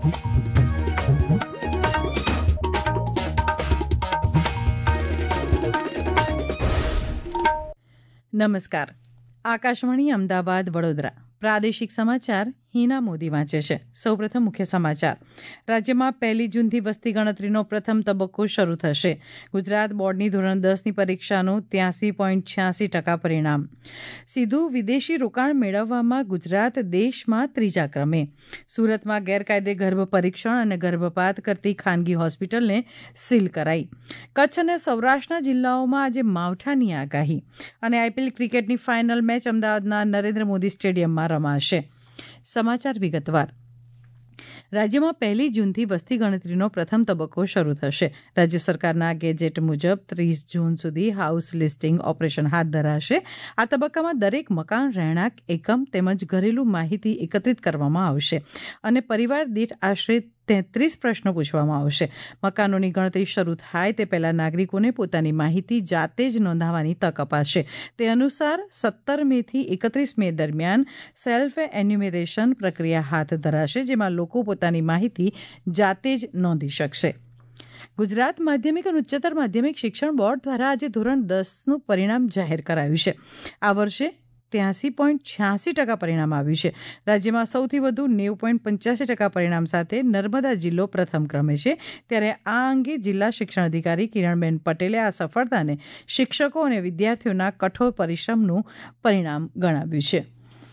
નમસ્કાર. આકાશવાણી અમદાવાદ વડોદરા પ્રાદેશિક સમાચાર હિના મોદી વાંચે છે. સૌપ્રથમ મુખ્ય સમાચાર. રાજ્યમાં 1 જૂનથી વસ્તી ગણતરીનો પ્રથમ તબક્કો શરૂ થશે. ગુજરાત બોર્ડની ધોરણ 10ની પરીક્ષાનું 83.86% પરિણામ. સીધું વિદેશી રોકાણ મેળવવામાં ગુજરાત દેશમાં 3જા ક્રમે. સુરતમાં ગેરકાયદે ગર્ભ પરીક્ષણ અને ગર્ભપાત કરતી ખાનગી હોસ્પિટલને સીલ કરાઈ. કચ્છ અને સૌરાષ્ટ્રના જિલ્લાઓમાં આજે માવઠાની આગાહી. અને આઈપીએલ ક્રિકેટની ફાઇનલ મેચ અમદાવાદના નરેન્દ્ર મોદી સ્ટેડિયમમાં રમાશે. સમાચાર વિગતવાર. રાજ્યમાં 1 જૂનથી વસ્તી ગણતરીનો પ્રથમ તબક્કો શરૂ થશે. રાજ્ય સરકારના ગેજેટ મુજબ 30 જૂન સુધી હાઉસ લિસ્ટિંગ ઓપરેશન હાથ ધરાશે. આ તબક્કામાં દરેક મકાન, રહેણાંક એકમ તેમજ ઘરેલું માહિતી એકત્રિત કરવામાં આવશે અને પરિવાર દીઠ આશરે 33 પ્રશ્નો પૂછવામાં આવશે. મકાનોની ગણતરી શરૂ થાય તે પહેલા નાગરિકોને પોતાની માહિતી જાતે જ નોંધાવવાની તક અપાશે. તે અનુસાર 17 મેથી 31 મે દરમિયાન સેલ્ફ એન્યુમરેશન પ્રક્રિયા હાથ ધરાશે, જેમાં લોકો પોતાની માહિતી જાતે જ નોંધી શકશે. ગુજરાત માધ્યમિક અને ઉચ્ચતર માધ્યમિક શિક્ષણ બોર્ડ દ્વારા આજે ધોરણ 10નું પરિણામ જાહેર કરાયું છે. આ વર્ષે 83.86% પરિણામ આવ્યું છે. રાજ્યમાં સૌથી વધુ 90.85% પરિણામ સાથે નર્મદા જિલ્લો પ્રથમ ક્રમે છે. ત્યારે આ અંગે જિલ્લા શિક્ષણ અધિકારી કિરણબેન પટેલે આ સફળતાને શિક્ષકો અને વિદ્યાર્થીઓના કઠોર પરિશ્રમનું પરિણામ ગણાવ્યું છે.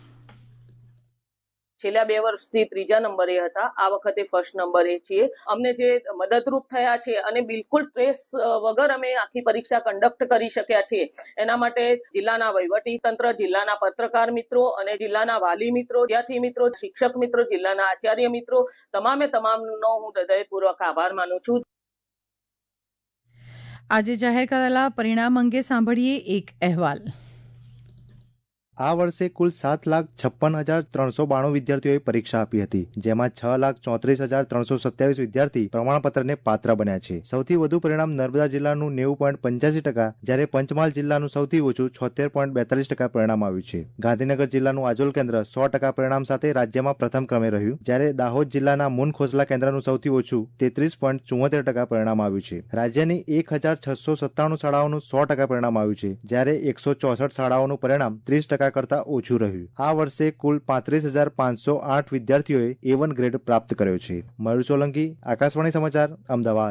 છેલ્લા 2 વર્ષથી 3જા નંબરે હતા, આ વખતે ફર્સ્ટ નંબરે છીએ. અમને જે મદદરૂપ થયા છે અને બિલકુલ સ્ટ્રેસ વગર અમે આખી પરીક્ષા કન્ડક્ટ કરી શક્યા છે, એના માટે જિલ્લાના વહીવટી તંત્ર, જિલ્લાના પત્રકાર મિત્રો અને જિલ્લાના વાલી મિત્રો, વિદ્યાર્થી મિત્રો, શિક્ષક મિત્રો, જિલ્લાના આચાર્ય મિત્રો, તમામનો હું હૃદયપૂર્વક આભાર માનું છું. આજે જાહેર કરાયેલા પરિણામ અંગે સાંભળીએ એક અહેવાલ. આ વર્ષે કુલ 7,56,392 વિદ્યાર્થીઓએ પરીક્ષા આપી હતી, જેમાં 6,34,327 વિદ્યાર્થી પ્રમાણપત્રને પાત્ર બન્યા છે. સૌથી વધુ પરિણામ નર્મદા જિલ્લાનું 90.85%, જ્યારે પંચમહાલ જિલ્લાનું સૌથી ઓછું 76.42% પરિણામ આવ્યું છે. ગાંધીનગર જિલ્લાનું આજોલ કેન્દ્ર 100% પરિણામ સાથે રાજ્યમાં પ્રથમ ક્રમે રહ્યું, જ્યારે દાહોદ જિલ્લાના મુનખોસલા કેન્દ્રનું સૌથી ઓછું 33.74% પરિણામ આવ્યું છે. રાજ્યની 1,697 શાળાઓનું 100% પરિણામ આવ્યું છે, જ્યારે 164 શાળાઓનું પરિણામ 30% કરતા ઓછું રહ્યું. આ વર્ષે કુલ 35,508 વિદ્યાર્થીઓએ A1 ગ્રેડ પ્રાપ્ત કર્યો છે. મયુર સોલંકી, આકાશવાણી સમાચાર, અમદાવાદ.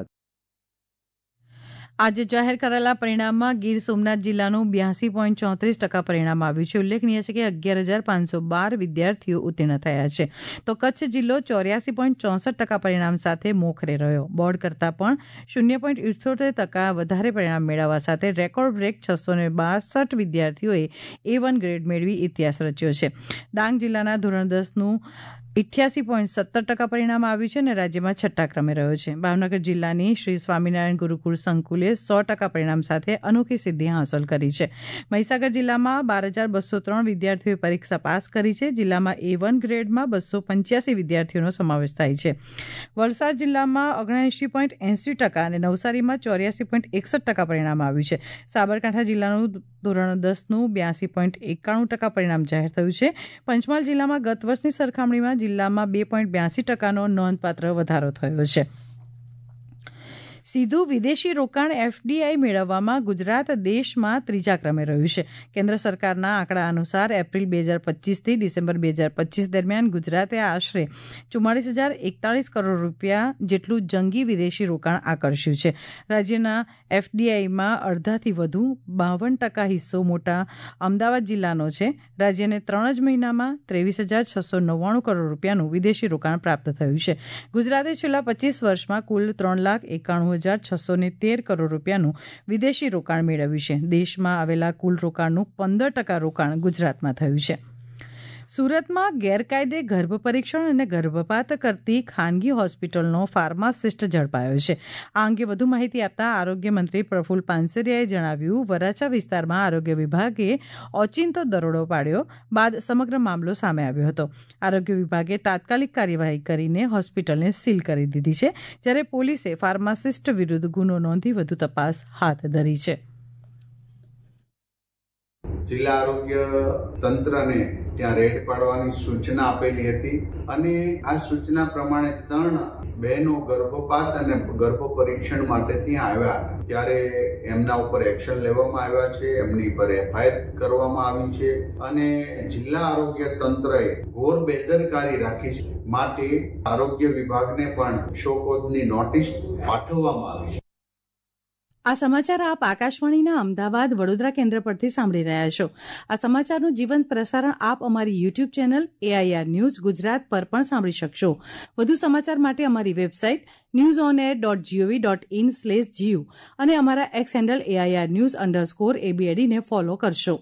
આજે જાહેર કરાયેલા પરિણામમાં ગીર સોમનાથ જિલ્લાનું 82.34% પરિણામ આવ્યું છે. ઉલ્લેખનીય છે કે 11,512 વિદ્યાર્થીઓ ઉત્તીર્ણ થયા છે, તો કચ્છ જિલ્લો 84.64% પરિણામ સાથે મોખરે રહ્યો. બોર્ડ કરતાં પણ 0.78% વધારે પરિણામ મેળવવા સાથે રેકોર્ડ બ્રેક 662 વિદ્યાર્થીઓએ A1 ગ્રેડ મેળવી ઇતિહાસ રચ્યો છે. ડાંગ જિલ્લાના ધોરણ 10નું 88.70% પરિણામ આવ્યું છે અને રાજ્યમાં 6ઠ્ઠા ક્રમે રહ્યો છે. ભાવનગર જિલ્લાની શ્રી સ્વામિનારાયણ ગુરુકુળ સંકુલે 100% પરિણામ સાથે અનોખી સિદ્ધિ હાંસલ કરી છે. મહીસાગર જિલ્લામાં 12,203 વિદ્યાર્થીઓએ પરીક્ષા પાસ કરી છે. જિલ્લામાં A1 ગ્રેડમાં 285 વિદ્યાર્થીઓનો સમાવેશ થાય છે. વલસાડ જિલ્લામાં 79.80% અને નવસારીમાં 84.61% પરિણામ આવ્યું છે. સાબરકાંઠા જિલ્લાનું ધોરણ 10નું 82.91% પરિણામ જાહેર થયું છે. પંચમહાલ જિલ્લામાં ગત વર્ષની સરખામણીમાં જિલ્લામાં 2.82%નો નોંધપાત્ર વધારો થયો છે. સીધું વિદેશી રોકાણ FDI મેળવવામાં ગુજરાત દેશમાં 3જા ક્રમે રહ્યું છે. કેન્દ્ર સરકારના આંકડા અનુસાર એપ્રિલ 2025થી ડિસેમ્બર 2025 દરમિયાન ગુજરાતે આશરે 44,041 કરોડ રૂપિયા જેટલું જંગી વિદેશી રોકાણ આકર્ષ્યું છે. રાજ્યના FDIમાં અડધાથી વધુ 52% હિસ્સો મોટા અમદાવાદ જિલ્લાનો છે. રાજ્યને 3 જ મહિનામાં 23,699 કરોડ રૂપિયાનું વિદેશી રોકાણ પ્રાપ્ત થયું છે. ગુજરાતે છેલ્લા 25 વર્ષમાં કુલ 3,91,613 કરોડ રૂપિયાનું વિદેશી રોકાણ મેળવ્યું છે. દેશમાં આવેલા કુલ રોકાણનું 15% રોકાણ ગુજરાતમાં થયું છે. સુરતમાં ગેરકાયદે ગર્ભ પરીક્ષણ અને ગર્ભપાત કરતી ખાનગી હોસ્પિટલનો ફાર્માસિસ્ટ ઝડપાયો છે. આ અંગે વધુ માહિતી આપતા આરોગ્ય મંત્રી પ્રફુલ્લ પાનસરિયાએ જણાવ્યું, વરાછા વિસ્તારમાં આરોગ્ય વિભાગે ઓચિંતો દરોડો પાડ્યો બાદ સમગ્ર મામલો સામે આવ્યો હતો. આરોગ્ય વિભાગે તાત્કાલિક કાર્યવાહી કરીને હોસ્પિટલને સીલ કરી દીધી છે, જ્યારે પોલીસે ફાર્માસિસ્ટ વિરુદ્ધ ગુનો નોંધી વધુ તપાસ હાથ ધરી છે. જિલ્લા આરોગ્ય તંત્રને ત્યાં રેડ પાડવાની સૂચના આપેલી હતી અને આ સૂચના પ્રમાણે 3 બહેનો ગર્ભપાત અને ગર્ભ પરીક્ષણ માટે ત્યાં આવ્યા હતા. ત્યારે એમના ઉપર એક્શન લેવામાં આવ્યા છે, એમની પર એફઆઈઆર કરવામાં આવી છે અને જિલ્લા આરોગ્ય તંત્રએ ઘોર બેદરકારી રાખી છે. માટે આરોગ્ય વિભાગને પણ શોકોદની નોટિસ પાઠવવામાં આવી છે. આ સમાચાર આપ આકાશવાણીના અમદાવાદ વડોદરા કેન્દ્ર પરથી સાંભળી રહ્યા છો. આ સમાચારનું જીવંત પ્રસારણ આપ અમારી YouTube channel AIR news Gujarat પર પણ સાંભળી શકશો. વધુ સમાચાર માટે અમારી વેબસાઇટ newsonair.gov.in/gu અને અમારા એક્સ હેન્ડલ AIR_news_ABAD ને ફોલો કરશો.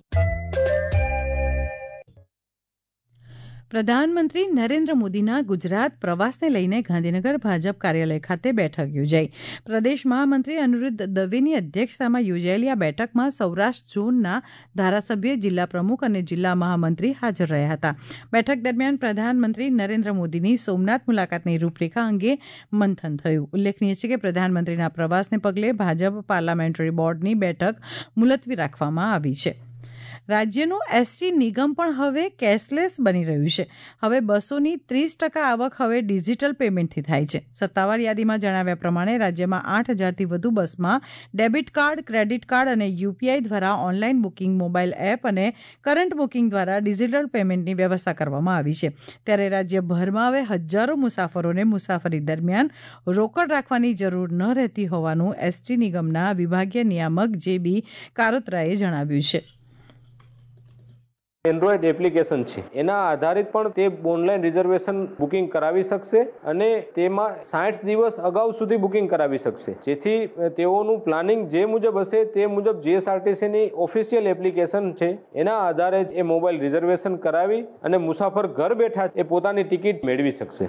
પ્રધાનમંત્રી નરેન્દ્ર મોદીના ગુજરાત પ્રવાસને લઈને ગાંધીનગર ભાજપ કાર્યાલય ખાતે બેઠક યોજાઈ. પ્રદેશ મહામંત્રી અનિરુદ્ધ દવેની અધ્યક્ષતામાં યોજાયેલી આ બેઠકમાં સૌરાષ્ટ્ર ઝોનના ધારાસભ્ય, જિલ્લા પ્રમુખ અને જિલ્લા મહામંત્રી હાજર રહ્યા હતા. બેઠક દરમિયાન પ્રધાનમંત્રી નરેન્દ્ર મોદીની સોમનાથ મુલાકાતની રૂપરેખા અંગે મંથન થયું. ઉલ્લેખનીય છે કે પ્રધાનમંત્રીના પ્રવાસને પગલે ભાજપ પાર્લામેન્ટરી બોર્ડની બેઠક મુલતવી રાખવામાં આવી છે. રાજ્યનું એસટી નિગમ પણ હવે કેશલેસ બની રહ્યું છે. હવે બસોની 30% આવક હવે ડિજિટલ પેમેન્ટથી થાય છે. સત્તાવાર યાદીમાં જણાવ્યા પ્રમાણે રાજ્યમાં 8,000થી વધુ બસમાં ડેબિટ કાર્ડ, ક્રેડિટ કાર્ડ અને યુપીઆઈ દ્વારા ઓનલાઈન બુકિંગ, મોબાઈલ એપ અને કરંટ બુકિંગ દ્વારા ડિજિટલ પેમેન્ટની વ્યવસ્થા કરવામાં આવી છે. ત્યારે રાજ્યભરમાં હવે હજારો મુસાફરોને મુસાફરી દરમિયાન રોકડ રાખવાની જરૂર ન રહેતી હોવાનું એસટી નિગમના વિભાગીય નિયામક JB કારોત્રાએ જણાવ્યું છે. એન્ડ્રોઈડ એપ્લિકેશન છે, એના આધારિત પણ તે ઓનલાઈન રિઝર્વેશન બુકિંગ કરાવી શકશે અને તેમાં 60 દિવસ અગાઉ સુધી બુકિંગ કરાવી શકશે. જેથી તેઓનું પ્લાનિંગ જે મુજબ હશે તે મુજબ GSRTCની ઓફિશિયલ એપ્લિકેશન છે એના આધારે જ એ મોબાઈલ રિઝર્વેશન કરાવી અને મુસાફર ઘર બેઠા એ પોતાની ટિકિટ મેળવી શકશે.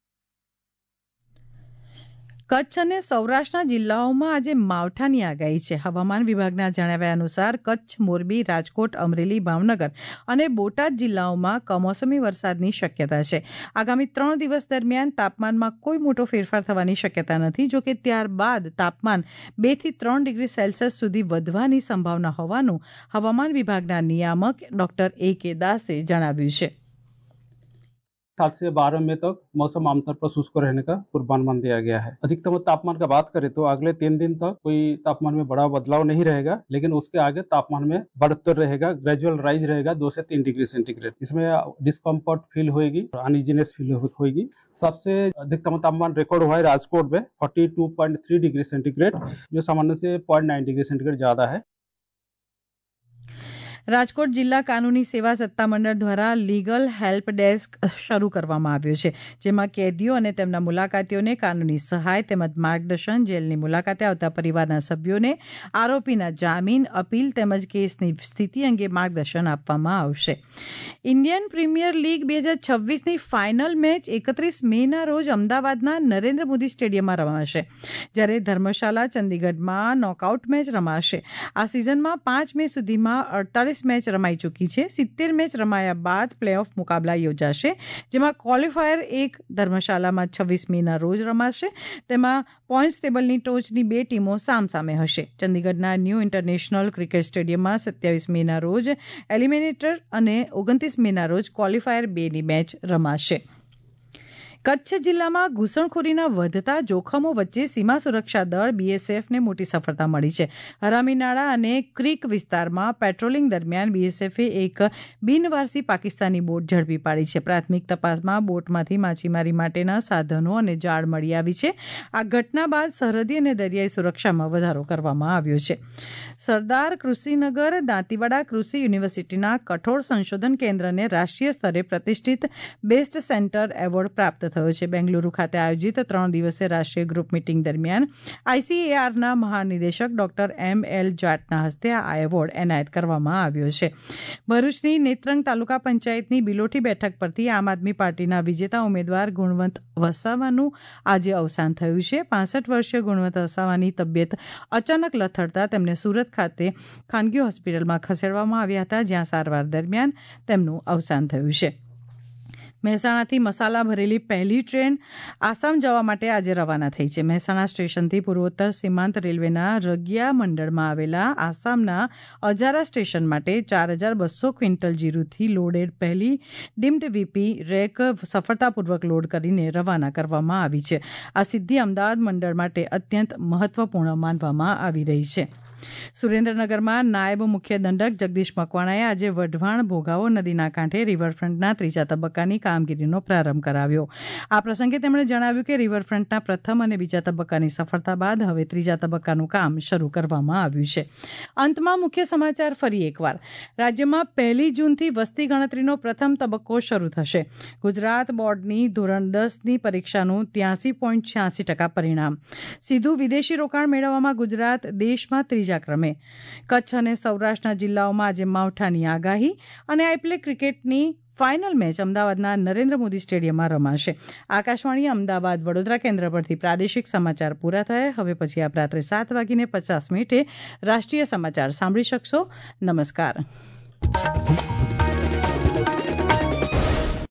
કચ્છ અને સૌરાષ્ટ્રના જિલ્લાઓમાં આજે માવઠાની આગાહી છે. હવામાન વિભાગના જણાવ્યા અનુસાર કચ્છ, મોરબી, રાજકોટ, અમરેલી, ભાવનગર અને બોટાદ જિલ્લાઓમાં કમોસમી વરસાદની શક્યતા છે. આગામી 3 દિવસ દરમિયાન તાપમાનમાં કોઈ મોટો ફેરફાર થવાની શક્યતા નથી. જોકે ત્યારબાદ તાપમાન 2 થી 3 ડિગ્રી સેલ્સિયસ સુધી વધવાની સંભાવના હોવાનું હવામાન વિભાગના નિયામક ડોક્ટર AK દાસે જણાવ્યું છે. 7 से 12 मई तक मौसम आमतौर पर शुष्क रहने का पूर्वानुमान दिया गया है. अधिकतम तापमान का बात करें तो अगले 3 दिन तक कोई तापमान में बड़ा बदलाव नहीं रहेगा, लेकिन उसके आगे तापमान में बढ़ोतरी रहेगा, ग्रेजुअल राइज रहेगा 2 से 3 डिग्री सेंटीग्रेड. इसमें डिस्कम्फर्ट फील होगी, अनइजीनेस फील होगी. सबसे अधिकतम तापमान रिकॉर्ड हुआ है राजकोट में 42.3 डिग्री सेंटीग्रेड, जो सामान्य से 0.9 डिग्री सेंटीग्रेड ज्यादा है. રાજકોટ જિલ્લા કાનૂની સેવા સત્તામંડળ દ્વારા લીગલ હેલ્પ ડેસ્ક શરૂ કરવામાં આવ્યો છે, જેમાં કેદીઓ અને તેમના મુલાકાતીઓને કાનૂની સહાય તેમજ માર્ગદર્શન, જેલની મુલાકાતે આવતા પરિવારના સભ્યોને આરોપીના જામીન, અપીલ તેમજ કેસની સ્થિતિ અંગે માર્ગદર્શન આપવામાં આવશે. ઇન્ડિયન પ્રીમિયર લીગ 2026ની ફાઇનલ મેચ 31 મેના રોજ અમદાવાદના નરેન્દ્ર મોદી સ્ટેડિયમમાં રમાશે, જ્યારે ધર્મશાલા, ચંદીગઢમાં નોકઆઉટ મેચ રમાશે. આ સિઝનમાં 5 મે સુધીમાં 48 મેચ રમાઈ ચૂકી છે. 70 મેચ રમાયા બાદ પ્લેઓફ મુકાબલા યોજાશે, જેમાં ક્વોલિફાયર 1 ધર્મશાલામાં 26 મેના રોજ રમાશે. તેમાં પોઈન્ટ્સ ટેબલની ટોચની 2 ટીમો સામસામે હશે. ચંદીગઢના ન્યૂ ઇન્ટરનેશનલ ક્રિકેટ સ્ટેડિયમમાં 27 મેના રોજ એલિમિનેટર અને 29 મેના રોજ ક્વોલિફાયર 2ની મેચ રમાશે. કચ્છ જિલ્લામાં ઘૂસણખોરીના વધતા જોખમો વચ્ચે સીમા સુરક્ષા દળ BSFને મોટી સફળતા મળી છે. હરામીનાળા અને ક્રીક વિસ્તારમાં પેટ્રોલિંગ દરમિયાન BSFે એક બિનવારસી પાકિસ્તાની બોટ ઝડપી પાડી છે. પ્રાથમિક તપાસમાં બોટમાંથી માછીમારી માટેના સાધનો અને જાળ મળી આવી છે. આ ઘટના બાદ સરહદી અને દરિયાઈ સુરક્ષામાં વધારો કરવામાં આવ્યો છે. સરદાર કૃષિનગર દાંતીવાડા કૃષિ યુનિવર્સિટીના કઠોળ સંશોધન કેન્દ્રને રાષ્ટ્રીય સ્તરે પ્રતિષ્ઠિત બેસ્ટ સેન્ટર એવોર્ડ પ્રાપ્ત થયો છે. બેંગલુરુ ખાતે આયોજિત 3 દિવસીય રાષ્ટ્રીય ગ્રુપ મીટિંગ દરમિયાન ICARના મહાનિદેશક ડોક્ટર ML જાટના હસ્તે આ એવોર્ડ એનાયત કરવામાં આવ્યો છે. ભરૂચની નેત્રંગ તાલુકા પંચાયતની બિલોઠી બેઠક પરથી આમ આદમી પાર્ટીના વિજેતા ઉમેદવાર ગુણવંત વસાવાનું આજે અવસાન થયું છે. 65 વર્ષીય ગુણવંત વસાવાની તબિયત અચાનક લથડતા તેમને સુરત ખાતે ખાનગી હોસ્પિટલમાં ખસેડવામાં આવ્યા હતા, જ્યાં સારવાર દરમિયાન તેમનું અવસાન થયું છે. મહેસાણાથી મસાલા ભરેલી પહેલી ટ્રેન આસામ જવા માટે આજે રવાના થઈ છે. મહેસાણા સ્ટેશનથી પૂર્વોત્તર સીમાંત રેલવેના રગિયા મંડળમાં આવેલા આસામના અજારા સ્ટેશન માટે 4200 ક્વિન્ટલ જીરુથી લોડેડ પહેલી ડીમ્ડ વીપી રેક સફળતાપૂર્વક લોડ કરીને રવાના કરવામાં આવી છે. આ સિદ્ધિ અમદાવાદ મંડળ માટે અત્યંત મહત્વપૂર્ણ માનવામાં આવી રહી છે. સુરેન્દ્રનગરમાં નાયબ મુખ્ય દંડક જગદીશ મકવાણાએ આજે વઢવાણ ભોગાવો નદીના કાંઠે રિવરફ્રન્ટના ત્રીજા તબક્કાની કામગીરીનો પ્રારંભ કરાવ્યો. આ પ્રસંગે તેમણે જણાવ્યું કે રિવરફ્રન્ટના પ્રથમ અને બીજા તબક્કાની સફળતા બાદ હવે ત્રીજા તબક્કાનું કામ શરૂ કરવામાં આવ્યું છે. અંતમાં મુખ્ય સમાચાર ફરી એકવાર. રાજ્યમાં 1 જૂનથી વસ્તી ગણતરીનો પ્રથમ તબક્કો શરૂ થશે. ગુજરાત બોર્ડની ધોરણ 10ની પરીક્ષાનું 83.86% પરિણામ. સીધું વિદેશી રોકાણ મેળવવામાં ગુજરાત દેશમાં ત્રીજા ક્રમે. કચ્છ અને સૌરાષ્ટ્રના જિલ્લાઓમાં આજે માવઠાની આગાહી અને આઈપીએલ ક્રિકેટની ફાઇનલ મેચ અમદાવાદના નરેન્દ્ર મોદી સ્ટેડિયમમાં રમાશે. આકાશવાણી અમદાવાદ વડોદરા કેન્દ્ર પરથી પ્રાદેશિક સમાચાર પૂરા થયા. હવે પછી આપ રાત્રે 7:50 રાષ્ટ્રીય સમાચાર સાંભળી શકશો. નમસ્કાર.